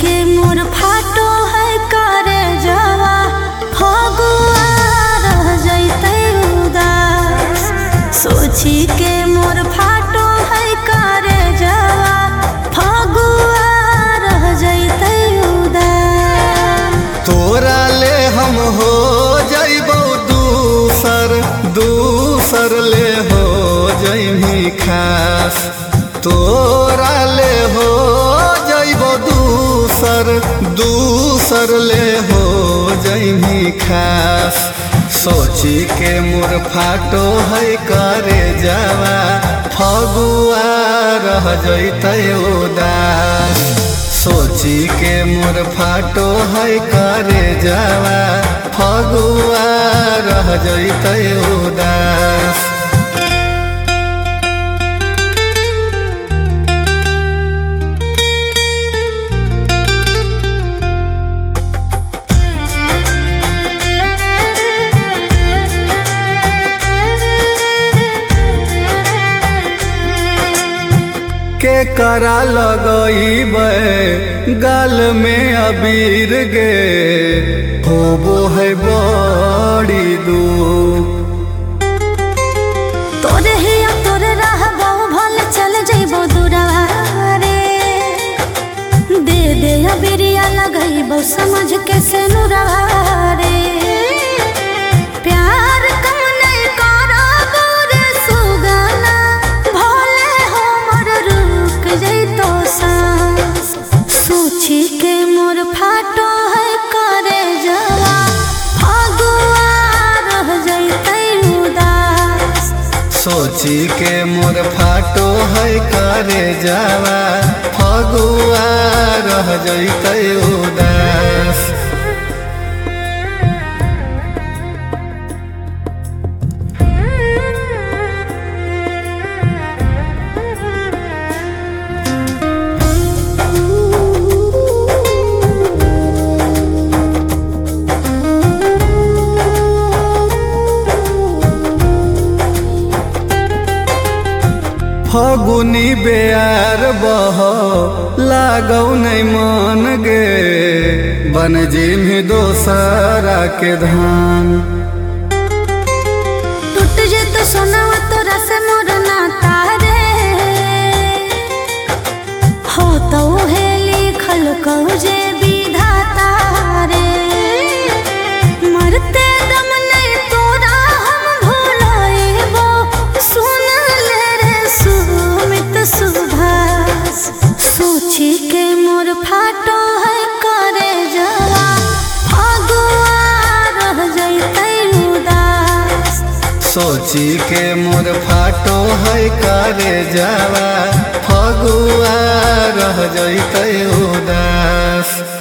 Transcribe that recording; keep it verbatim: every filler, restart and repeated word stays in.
के मोर फाटो है करे जवा फगुआ रह जैते उदास। सोची के मोर फाटो है करे जवा फगुआ रह जैते उदास। तोरा ले हम हो जइबो दूसर दूसर ले हो जइमी खास। तोरा ले हो जइबो दूसर दूसर ले हो जइमी खास। सोची के मोर फाटो है करे जावा फगुआ रह जइते उदास। सोची के मोर फाटो है करे जावा फगुआ रह जइते उदास। के करा लगइबे गाल में अबीर गे होबो है बड़ी दूर। तोरे ही तोरे रहबो भल चल जइबो दुरारे। दे दे अबिरिया लगइबो समझ के से नुरारे। प्यार कम नहीं करबो रे सुगना भले हमर रुक जइतो सांस। सोची के मोर फाटो है करे जवा फगुआ रह जइते उदास। सोची के मोर फाटो है करे जावा फगुआ रह जइते उदास। फगुनी बेयार बह लागौ नहीं मन गे बन जिमी दोसरा के धान। टूट जे तो सोनावा तोरा से मोर नाता रे हो तो हे लिखल कहू जे विधाता रे। मरते दम नहीं तोरा हम भुलाएबो सुन ले रे सुमित सुभाष। सोची के मोर फाटो है करे जवा फगुआ रह जइते उदास। सोची के मोर फाटो है करे जावा फगुआ रह जइते उदास।